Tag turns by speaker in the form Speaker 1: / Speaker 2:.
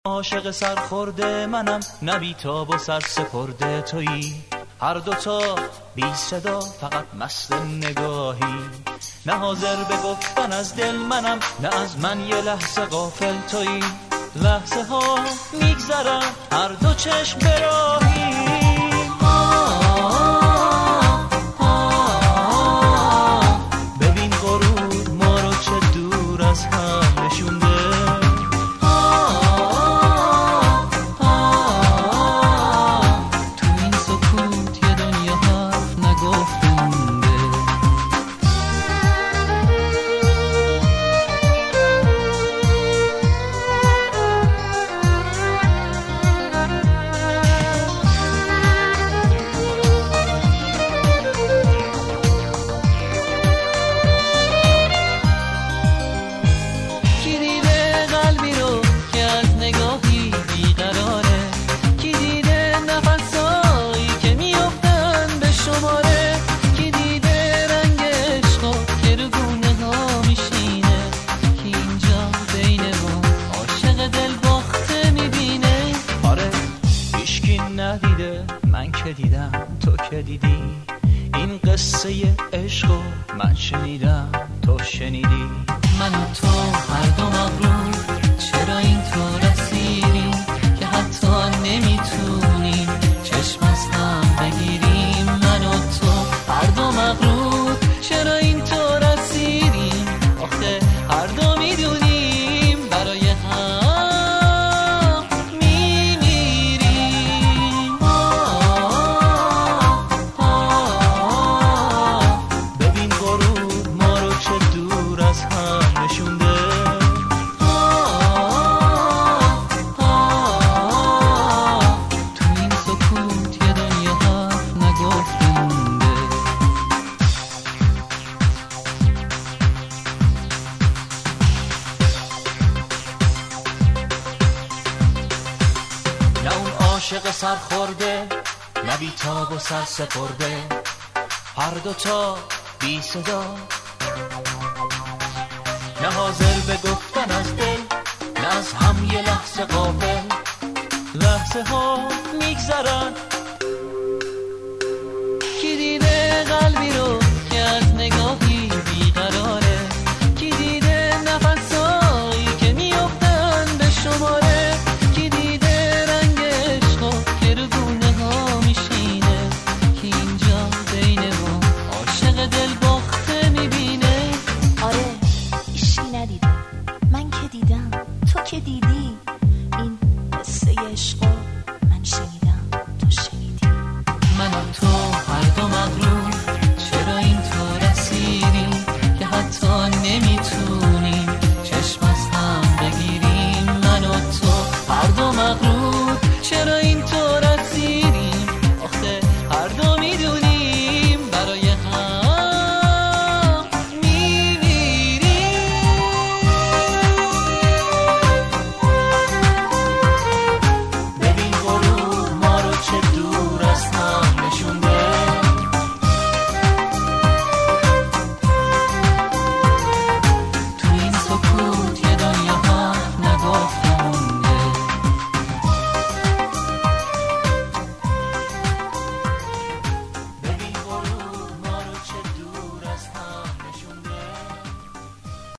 Speaker 1: عاشق سرخورده منم، نه بیتاب و سرسپرده تویی. هر دوتا بی صدا فقط مست نگاهی. نه حاضر به گفتن از دل منم، نه از من یه لحظه غافل تویی. لحظه ها میگذرن هر دو چشم براهی. ببین غرور ما رو چه دور از هم نشونده. من که دیدم تو که دیدی، این قصه عشق و من شنیدم تو شنیدی.
Speaker 2: من و تو هر دو مغرور، چرا این تو رسیدیم که حتی نمیتونیم چشم از هم بگیریم. من و تو هر دو مغرور، چرا این تو رسیدیم آخه هر دو میدونیم برای هم
Speaker 1: عاشق سرخورده، نه بیتاب و سرسپرده. هر دوتا بی صدا، نه حاضر به گفتن از دل، نه از هم یه لحظه غافل. لحظه ها میگذرن